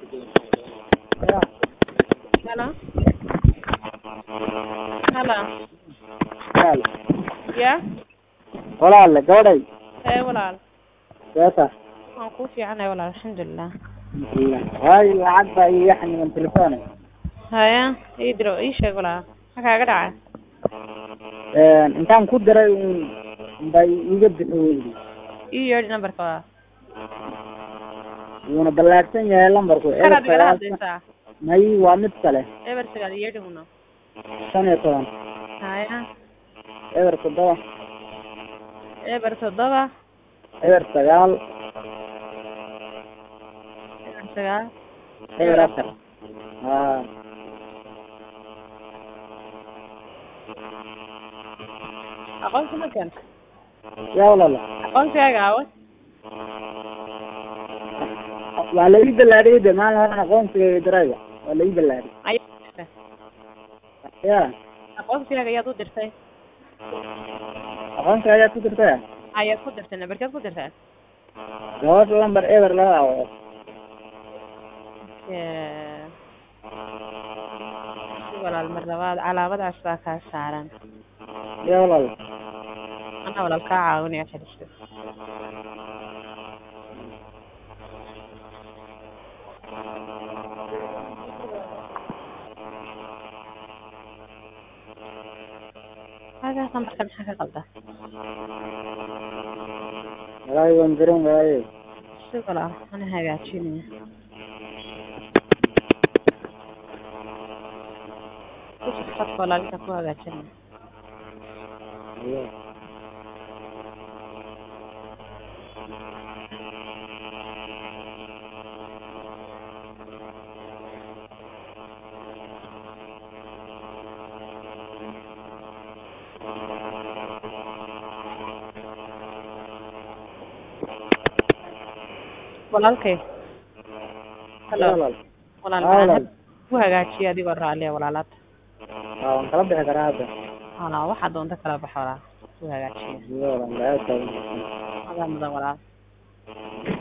Hello. Hello. Walaal. Yeah. Walaal gabadhay. Walaal. Seeta. Waan ku fiicanahay walaal alxamdulillah. Hay lacag baa ii yaxni min telefoon. Haya, idro ii sheeg walaal. Waxa kaaga dhacay? Intaan ku diray bay iga bixiyay. Ii yeedhi numberka. Wuuna balaagsan yahay lambarku. Kana digala hadlaysaa. May waa mid kale. Eber sagaal yeedhi uno. 15. Haya. Eber 7. Eber 7. Eber 9. Eber 9. Eber 4. Aqoonsi ma keento? Yaa walaal. Aqoonsigaaga aawe? Waa la ii balaadiyay maalin hore aqoonsigayga dirayga. Waa la ii balaadiyay. Yeah. Aqoonsigaaga ayaad u dirtay? Aqoonsiga ayaad ku dirtay? Ayaad ku dirtay, nambarkeed ku dirtay? Gabadh lambar eber laga waayo. walaal mar labaad calaamadaas baa kaa saaran. Yaa walaal. Ana walaal kaa caawinaya xiriirka. هذا نمبر كم حاجة غلطة. لا ينظرون غاية. شكرا أنا هاجا تشيني. كيف تخطط ولا لك أكو هاجا تشيني. walaalkay hello walaal ku hagaajiyo adigoo raali walaalaad waan kala bixi karaa hadda waxa doonta kala baxo walaal ku hagaajiyo walaal mudan walaal